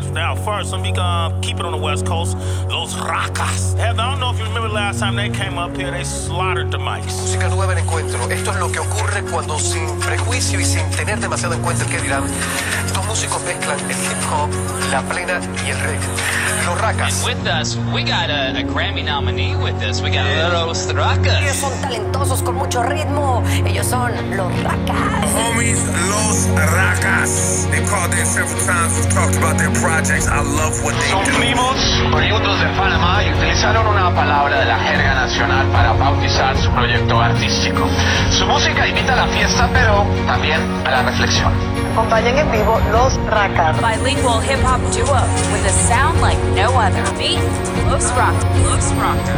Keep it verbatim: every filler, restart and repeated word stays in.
names. Now, first, let me uh, keep it on the West Coast. Los Racas. Heather, I don't know if you remember last time they came up here, they slaughtered the mics. Música nueva en encuentro. Esto es lo que ocurre cuando, sin prejuicio y sin tener demasiado en cuenta el que dirán, dos músicos mezclan el hip hop, la plena y el reggae. Los Racas. And with us, we got a, a Grammy nominee with us. We got Los Racas. Ellos son talentosos con mucho ritmo. Ellos son Los Racas. Homies, Los Racas. They've called in several times. We've talked about their projects. I love what they Son do. primos oriundos de Panamá y utilizaron una palabra de la jerga nacional para bautizar su proyecto artístico. Su música invita a la fiesta, pero también a la reflexión. Acompañan en vivo Los Racas. Bilingual hip hop duo with a sound like no other. Beat Los Rock. Los Rockers.